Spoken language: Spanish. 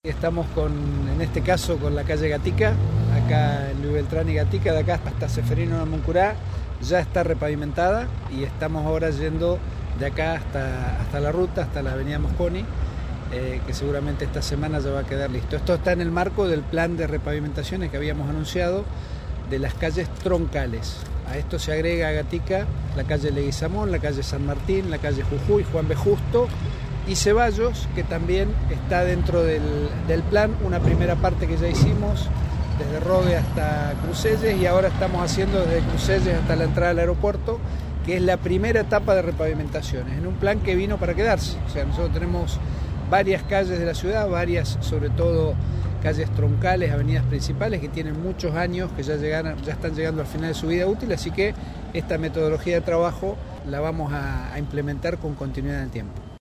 Estamos en este caso con la calle Gatica, acá en Luis Beltrán y Gatica, de acá hasta Ceferino Namuncurá, ya está repavimentada y estamos ahora yendo de acá hasta la ruta, hasta la avenida Mosconi, que seguramente esta semana ya va a quedar listo. Esto está en el marco del plan de repavimentaciones que habíamos anunciado de las calles troncales. A esto se agrega a Gatica la calle Leguizamón, la calle San Martín, la calle Jujuy, Juan B. Justo y Ceballos, que también está dentro del plan, una primera parte que ya hicimos desde Rogue hasta Crucelles y ahora estamos haciendo desde Crucelles hasta la entrada al aeropuerto, que es la primera etapa de repavimentaciones, en un plan que vino para quedarse. O sea, nosotros tenemos varias calles de la ciudad, varias, sobre todo calles troncales, avenidas principales, que tienen muchos años, que ya están llegando al final de su vida útil, así que esta metodología de trabajo la vamos a implementar con continuidad en el tiempo.